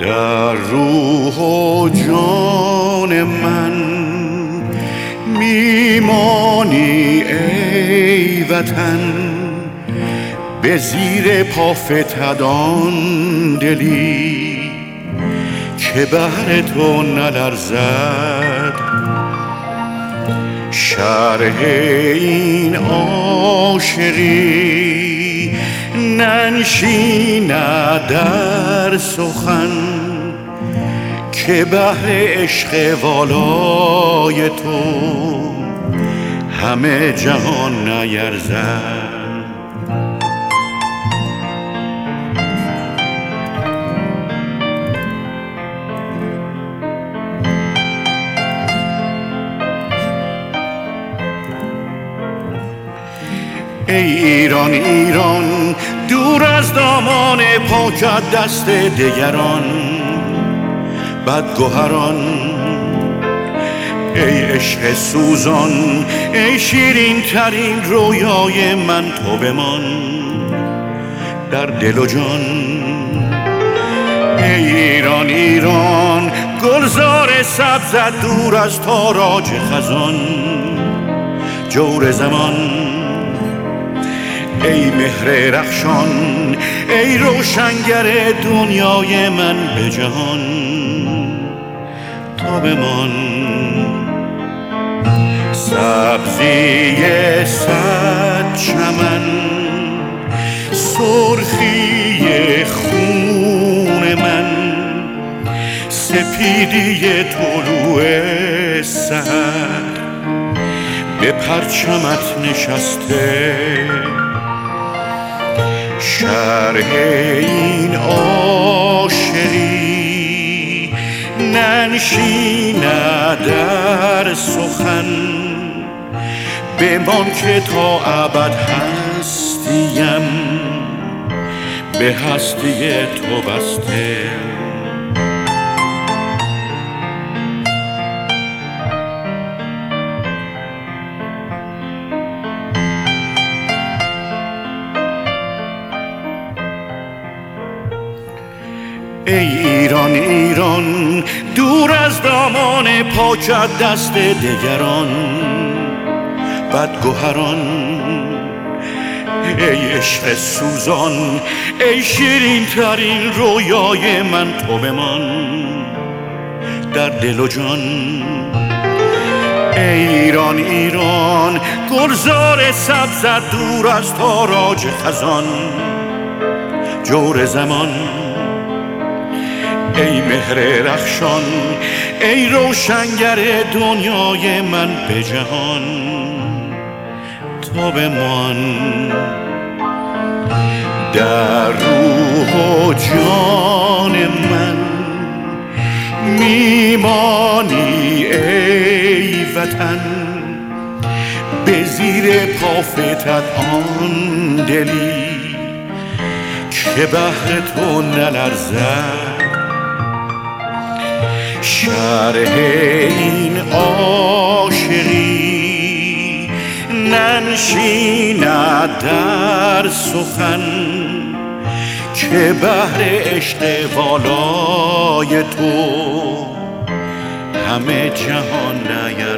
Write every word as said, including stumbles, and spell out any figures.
در روح و جان من میمانی ای وطن، به زیر پا فتد آن دلی که بهر تو نلرزد. شرح این عاشقی ننشیند در سخن، که بهر عشق والای تو همه جهان نیرزد. ای ایران ایران دور از دامان پاکت دست دگران بدگوهران. ای عشق سوزان ای شیرین ترین رویای من، تو بمان در دل و جان. ای ایران ایران گلزار سبزت دور از تاراج خزان جور زمان. ای مهر رخشان ای روشنگر دنیای من به جهان، تا بمان سبزی صد چمن، سرخی خون من، سپیدی طلوع سحر به پرچمت نشسته. شرح این عاشقی ننشیند در سخن، بمان که تا ابد هستیم به هستی تو بسته. ای ایران ایران دور از دامان پاکت دست دگران بدگوهران. ای عشق سوزان ای شیرین ترین رویای من، تو بمان در دل و جان. ای ایران ایران گلزار سبزت دور از تاراج خزان جور زمان. ای مهر رخشان ای روشنگر دنیای من به جهان، تا بمان در روح و جان من میمانی ای وطن، به زیر پا فتد آن دلی که بهر تو نلرزد. شرح این عاشقی ننشیند در سخن، که بهر عشق والای تو همه جهان نیرزد.